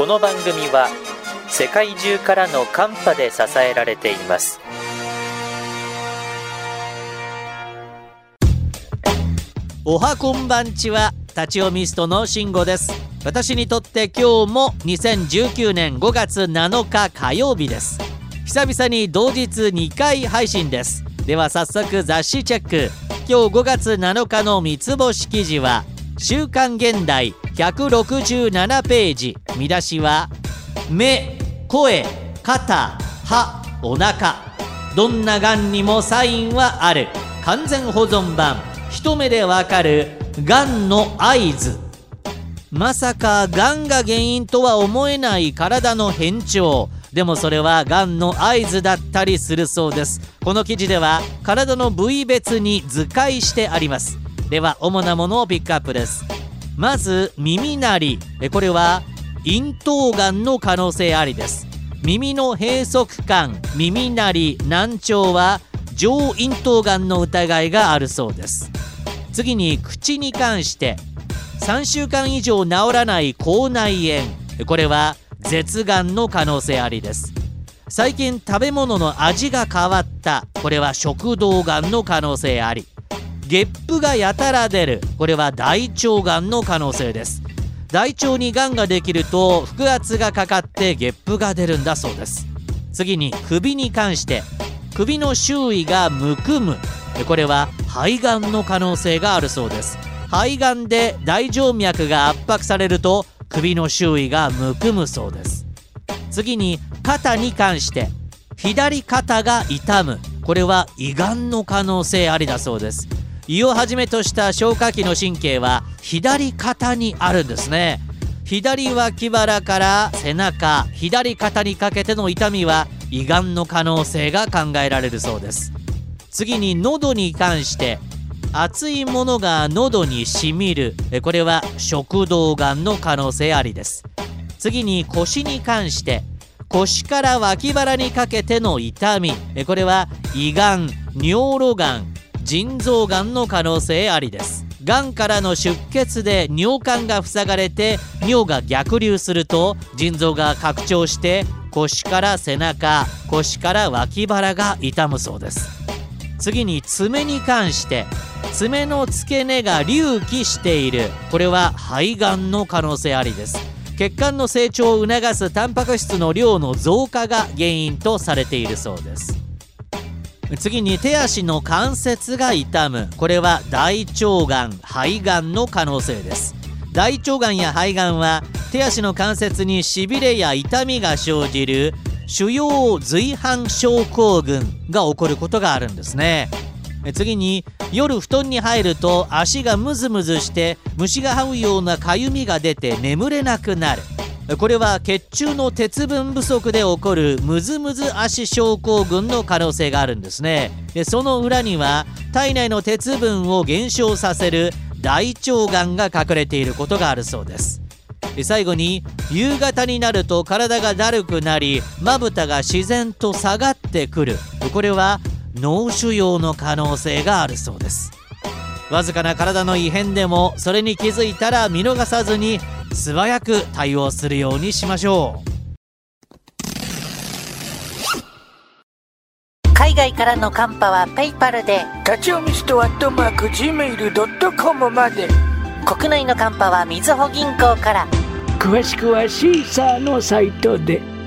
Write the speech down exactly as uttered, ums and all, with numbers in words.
この番組は世界中からのカンパで支えられています。 おはこんばんちは、立ち読みストの慎吾です。私にとって今日もにせんじゅうきゅうねんごがつなのか火曜日です。久々に同日にかい配信です。では早速雑誌チェック。今日ごがつなのかの三つ星記事は週刊現代ひゃくろくじゅうななページ。見出しは目、声、肩、歯、お腹、どんながんにもサインはある。完全保存版、一目でわかるがんの合図。まさかがんが原因とは思えない体の変調。でもそれはがんの合図だったりするそうです。この記事では体の部位別に図解してあります。では主なものをピックアップです。まず耳鳴り、これは咽頭がんの可能性ありです。耳の閉塞感、耳鳴り、難聴は上咽頭がんの疑いがあるそうです。次に口に関してさんしゅうかん以上治らない口内炎、これは舌がんの可能性ありです。最近食べ物の味が変わった、これは食道がんの可能性あり。ゲップがやたら出る、これは大腸がんの可能性です。大腸にがんができると腹圧がかかってゲップが出るんだそうです。次に首に関して首の周囲がむくむ、これは肺がんの可能性があるそうです。肺がんで大静脈が圧迫されると首の周囲がむくむそうです。次に肩に関して左肩が痛む、これは胃がんの可能性ありだそうです。胃をはじめとした消化器の神経は左肩にあるんですね。左脇腹から背中、左肩にかけての痛みは胃がんの可能性が考えられるそうです。次に喉に関して熱いものが喉にしみる、これは食道がんの可能性ありです。次に腰に関して腰から脇腹にかけての痛み、これは胃がん、尿路がん、腎臓がんの可能性ありです。がんからの出血で尿管が塞がれて尿が逆流すると腎臓が拡張して腰から背中、腰から脇腹が痛むそうです。次に爪に関して爪の付け根が隆起している、これは肺がんの可能性ありです。血管の成長を促すタンパク質の量の増加が原因とされているそうです。次に手足の関節が痛む、これは大腸がん、肺がんの可能性です。大腸がんや肺がんは手足の関節にしびれや痛みが生じる主要随伴症候群が起こることがあるんですね。次に夜布団に入ると足がムズムズして虫が這うようなかゆみが出て眠れなくなる、これは血中の鉄分不足で起こるムズムズ足症候群の可能性があるんですね。でその裏には体内の鉄分を減少させる大腸がんが隠れていることがあるそうです。で最後に夕方になると体がだるくなりまぶたが自然と下がってくる、これは脳腫瘍の可能性があるそうです。わずかな体の異変でもそれに気づいたら見逃さずに素早く対応するようにしましょう。海外からのカンパはペイパルで、 立ち読みストアットマーク ジーメールドットコム まで。 国内のカンパはみずほ銀行から。 詳しくはシーサーのサイトで。